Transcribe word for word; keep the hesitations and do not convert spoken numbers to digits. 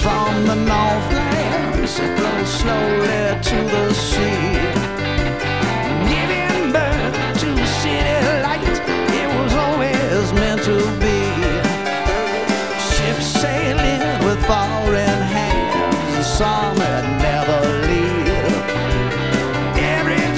from the Northland, she flows slowly to the sea, giving birth to a city light. It was always meant to be. Ships sailing with foreign hands, the summer